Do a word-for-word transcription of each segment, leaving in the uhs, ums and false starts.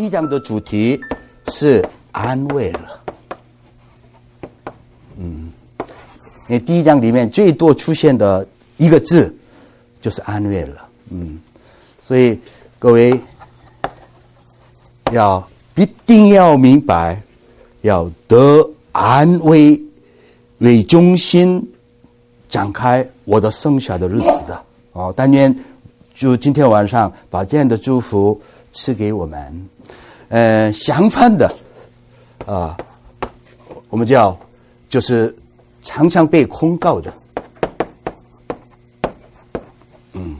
第一章的主题是安慰了。嗯，因为第一章里面最多出现的一个字就是安慰了。嗯，所以各位要必定要明白，要得安慰为中心展开我的剩下的日子的。哦，但愿就今天晚上把这样的祝福赐给我们。呃，相反的，啊、呃，我们叫就是常常被控告的，嗯，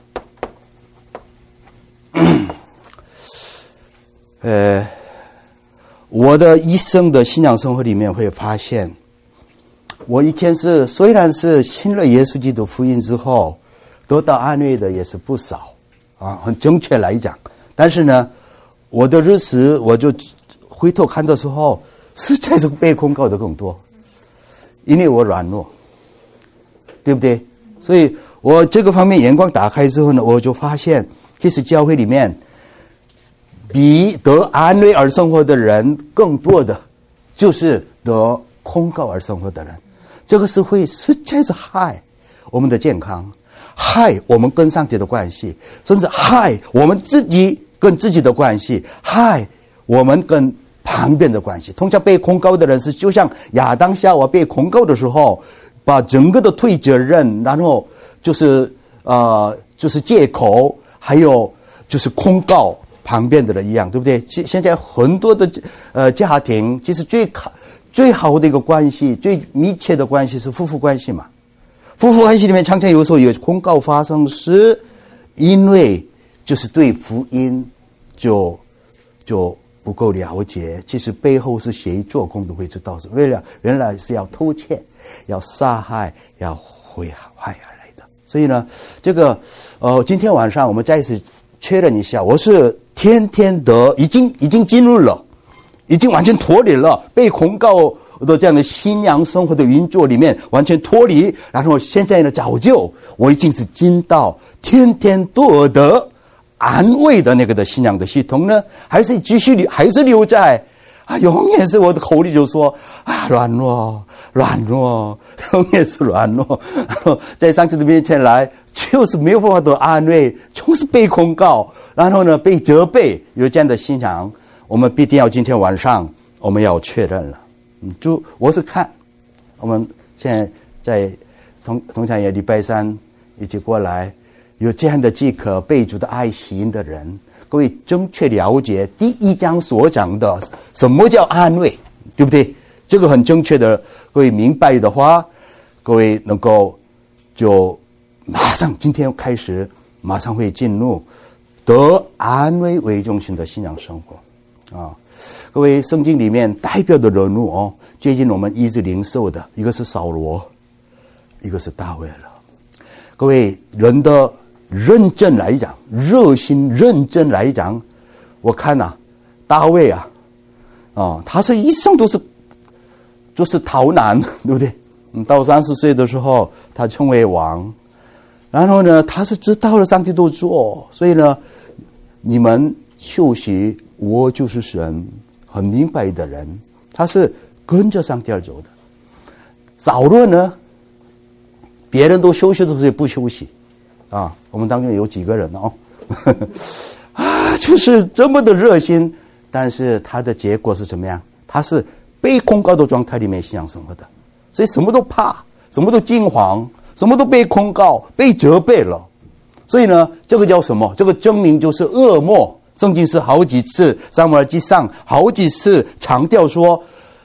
呃，我的一生的信仰生活里面会发现，我以前是虽然是信了耶稣基督福音之后，得到安慰的也是不少啊，很正确来讲，但是呢，我的日子我就回头看的时候，实在是被控告的更多，因为我软弱，对不对？所以我这个方面眼光打开之后呢，我就发现，其实教会里面比得安慰而生活的人更多的，就是得控告而生活的人。这个社会实在是害我们的健康，害我们跟上帝的关系，甚至害我们自己跟自己的关系，害我们跟旁边的关系。通常被控告的人是就像亚当夏娃被控告的时候，把整个的推责任，然后就是呃就是借口，还有就是控告旁边的人一样，对不对？现在很多的呃家庭，其实最最好的一个关系，最密切的关系是夫妇关系嘛。夫妇关系里面常常有时候有控告发生，是因为就是对福音就就不够了解，其实背后是谁做工都会知道，是为了原来是要偷窃、要杀害、要毁坏而来的。所以呢，这个呃，今天晚上我们再次确认一下，我是天天得已经已经进入了，已经完全脱离了被控告的这样的信仰生活的运作里面完全脱离，然后现在呢，早就我已经是进到天天得得安慰的那个的信仰的系统呢，还是继续留，还是留在啊，永远是我的口里就说啊，软弱，软弱，永远是软弱，然后在上帝的面前来，就是没有办法得安慰，总是被控告，然后呢被责备，有这样的信仰，我们必定要今天晚上我们要确认了。嗯，就我是看，我们现在在同同常也礼拜三一起过来，有这样的饥渴被主的爱吸引的人，各位正确了解第一章所讲的什么叫安慰，对不对？这个很正确的，各位明白的话，各位能够就马上今天开始，马上会进入得安慰为中心的信仰生活啊。各位，圣经里面代表的人物哦，最近我们一直领受的，一个是扫罗，一个是大卫了。各位，人的认真来讲，热心认真来讲，我看啊，大卫啊，啊、哦，他是一生都是就是逃难，对不对？嗯，到三十岁的时候，他成为王，然后呢，他是知道了上帝都做，所以呢，你们休息。我就是神，很明白的人，他是跟着上帝而走的。扫罗呢，别人都休息的时候不休息，啊，我们当中有几个人哦，呵呵啊，就是这么的热心，但是他的结果是怎么样？他是被控告的状态里面信仰生活的，所以什么都怕，什么都惊慌，什么都被控告、被责备了。所以呢，这个叫什么？这个证明就是恶末。圣经是好几次，撒母耳记上好几次强调说，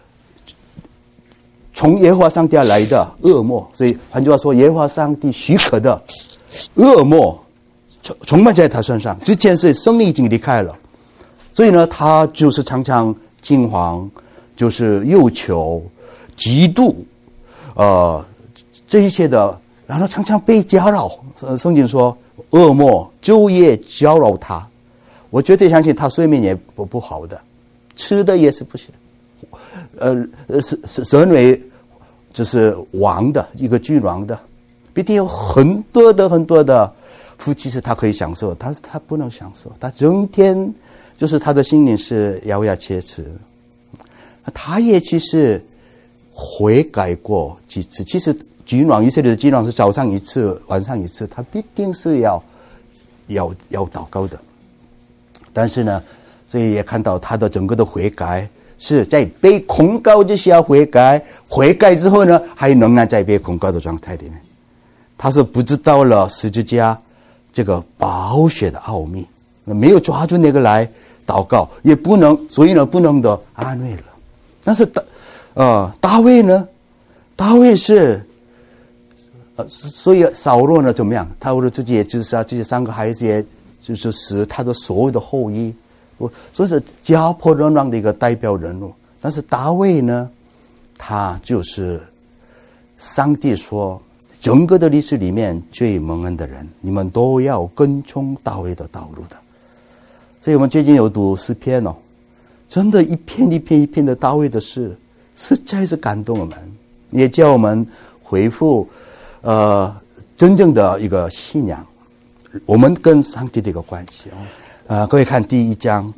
从耶和华上帝来的恶末，所以换句话说，耶和华上帝许可的恶末充满在他身上。之前是圣灵已经离开了，所以呢，他就是常常惊慌，就是忧愁、嫉妒，呃，这一些的，然后常常被搅扰。圣经说，恶末昼夜搅扰他。我绝对相信他睡眠也不不好的，吃的也是不行。呃，是是身为就是王的一个君王的，必定有很多的很多的夫妻是他可以享受，但是他不能享受，他整天就是他的心灵是咬牙切齿。他也其实悔改过几次。其实君王以色列的君王是早上一次，晚上一次，他必定是要要要祷告的。但是呢，所以也看到他的整个的悔改是在被控告之下悔改，悔改之后呢，还仍然在被控告的状态里面。他是不知道了十字架这个宝血的奥秘，没有抓住那个来祷告，也不能，所以呢，不能得安慰了。但是大呃大卫呢，大卫是呃，所以扫罗呢怎么样？他为了自己也自杀，这些三个孩子也就是死他的所有的后裔，所以是家破人亡的一个代表人物。但是大卫呢，他就是上帝说，整个的历史里面最蒙恩的人，你们都要跟从大卫的道路的。所以我们最近有读诗篇哦，真的一篇一篇一篇的大卫的诗，实在是感动我们，也叫我们恢复呃真正的一个信仰，我们跟上帝的一个关系哦。呃，各位看第一章，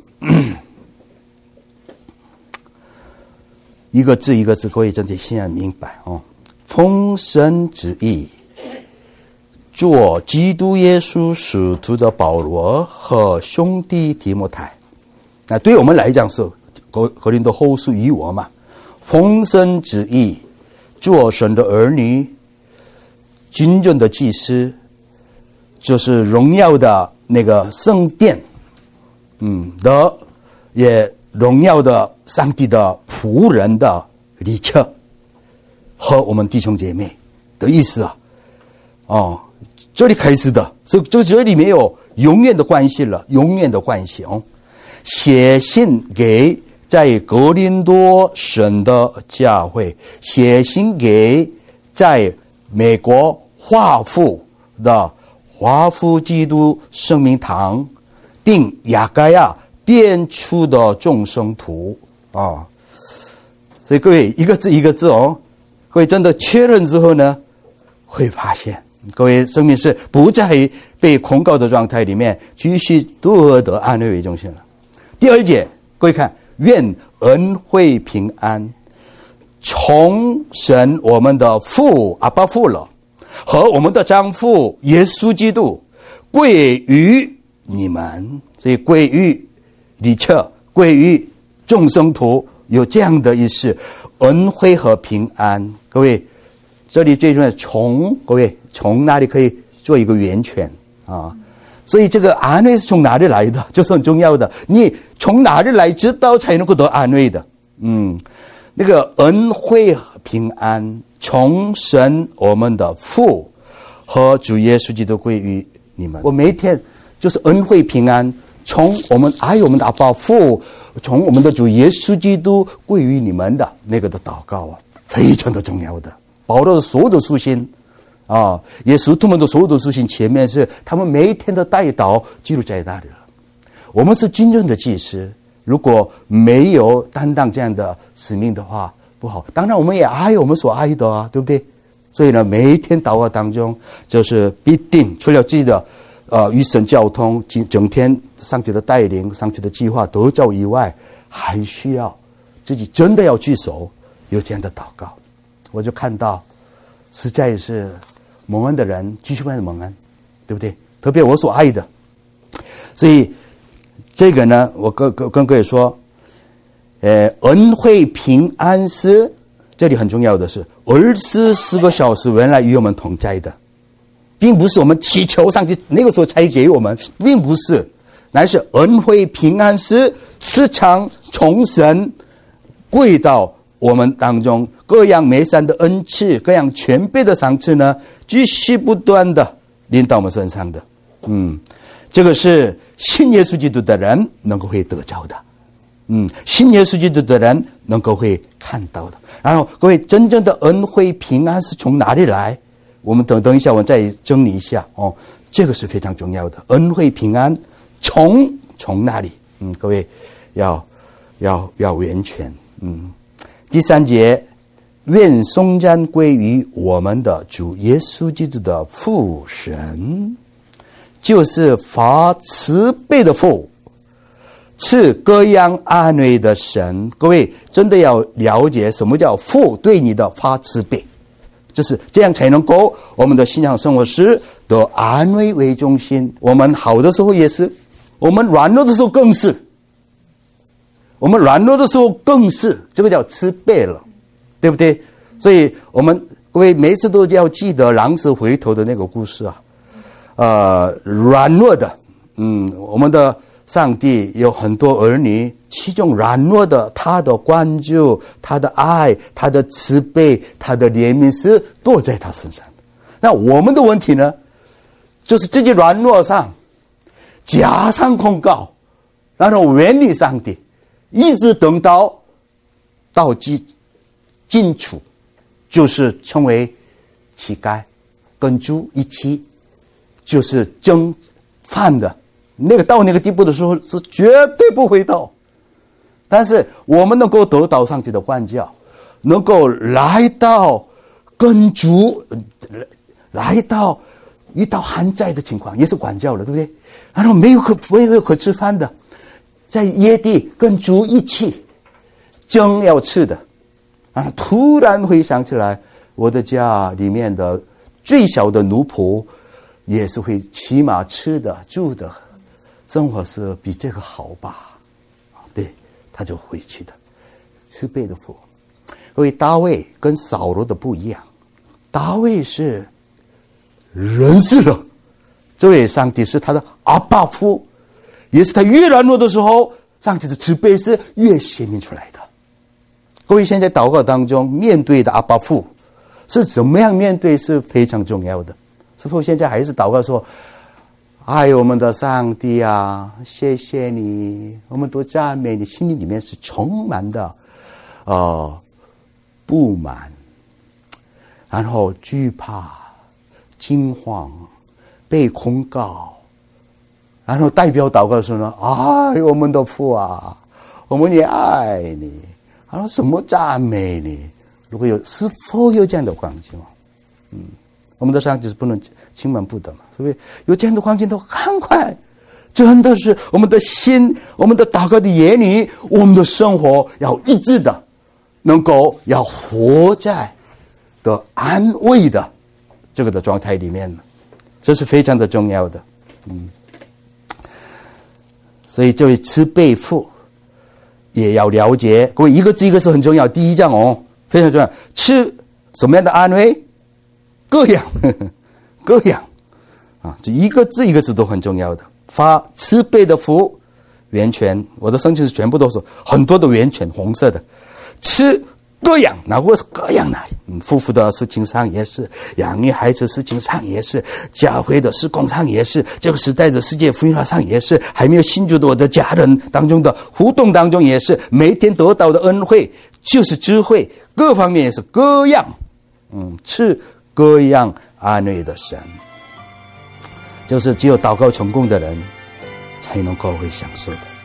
一个字一个字，各位真的现在明白哦。奉神旨意，做基督耶稣使徒的保罗和兄弟提摩太，那对我们来讲是格林多后书以我嘛，奉神旨意，做神的儿女，君尊的祭司，就是荣耀的那个圣殿，嗯的，也荣耀的上帝的仆人的李彻和我们弟兄姐妹的意思啊，哦，这里开始的，这这这里没有永远的关系了，永远的关系哦。写信给在格林多神的教会，写信给在美国华府的华府基督生命堂，并亚该亚变出的众生徒啊。所以各位一个字一个字哦，各位真的确认之后呢，会发现各位生命是不在被控告的状态里面，继续夺得安慰为中心了。第二节，各位看，愿恩惠平安从神我们的父阿爸父了和我们的丈夫耶稣基督归于你们。所以归于李彻，归于众生徒，有这样的意思，恩惠和平安。各位这里最重要的从，各位从哪里可以做一个圆圈啊？所以这个安慰是从哪里来的，就是很重要的。你从哪里来知道才能够得安慰的。嗯，那个恩惠平安从神我们的父和主耶稣基督归于你们。我每一天就是恩惠平安从我们爱我们的阿爸父，从我们的主耶稣基督归于你们的那个的祷告啊，非常的重要的。保罗的所有的书信啊，也使徒们的所有的书信前面是他们每一天的代祷记录在那里了。我们是真正的祭司，如果没有担当这样的使命的话不好。当然我们也爱我们所爱的啊，对不对？所以呢，每一天祷告当中就是必定除了自己的呃与神交通，整天上帝的带领，上帝的计划得着以外，还需要自己真的要举手有这样的祷告。我就看到实在是蒙恩的人继续的蒙恩，对不对？特别我所爱的。所以这个呢，我跟跟跟各位说，呃，恩惠平安是这里很重要的是，二十四个小时原来与我们同在的，并不是我们祈求上帝那个时候才给我们，并不是，乃是恩惠平安是时常从神归到我们当中，各样美善的恩赐，各样全备的赏赐呢，继续不断的临到我们身上的。嗯，这个是信耶稣基督的人能够会得着的。嗯，信耶稣基督的人能够会看到的。然后各位，真正的恩惠平安是从哪里来？我们等等一下，我再整理一下哦。这个是非常重要的，恩惠平安从从哪里？嗯，各位要要要圆全。嗯。第三节，愿颂赞归于我们的主耶稣基督的父神，就是发慈悲的父， 赐各样安慰的神。各位真的要了解什么叫父对你的发慈悲，就是这样才能够我们的信仰生活是得安慰为中心。我们好的时候也是，我们软弱的时候更是，我们软弱的时候更是，这个叫慈悲了，对不对？所以我们各位每次都要记得狼子回头的那个故事啊，呃，软弱的，嗯，我们的上帝有很多儿女，其中软弱的，他的关注、他的爱、他的慈悲、他的怜悯是都在他身上的。那我们的问题呢，就是自己软弱上加上控告，然后远离上帝，一直等到到极尽处，就是成为乞丐，跟猪一起，就是争饭的。那个到那个地步的时候是绝对不会到，但是我们能够得到上帝的管教，能够来到跟主，来到遇到旱灾的情况也是管教了，对不对？然后没有可没有可吃饭的，在野地跟主一起争要吃的，然后突然会想起来，我的家里面的最小的奴仆也是会起码吃的住的。生活是比这个好吧？对，他就回去的，慈悲的父。因为大卫跟扫罗的不一样，大卫是认识了这位上帝是他的阿爸父，也是他越软弱的时候，上帝的慈悲是越显明出来的。各位现在祷告当中面对的阿爸父是怎么样面对是非常重要的。是否现在还是祷告说，爱我们的上帝啊，谢谢你，我们都赞美你，心里里面是充满的呃不满，然后惧怕、惊慌、被控告，然后代表祷告说呢，爱我们的父啊，我们也爱你，然后什么赞美你。如果有是否有这样的环境，嗯，我们的上帝是不能轻慢不得嘛，所以有这样的环境都赶快，真的是我们的心，我们的祷告的言语，我们的生活要一致的，能够要活在的安慰的这个的状态里面，这是非常的重要的。嗯，所以这位慈悲父也要了解，各位一个字一个字很重要。第一章哦，非常重要，吃什么样的安慰？各样，呵呵各样啊，就一个字一个字都很重要的。发慈悲的福，圆圈，我的圣经是全部都是很多的圆圈，红色的。吃各样，那我是各样哪里？嗯，夫妇的事情上也是，养育孩子的事情上也是，教会的事工上也是，这个时代的世界福音化上也是，还没有信主的我的家人当中的互动当中也是，每天得到的恩惠就是智慧，各方面也是各样，嗯，是各样安慰的神，就是只有祷告成功的人才能够会享受的。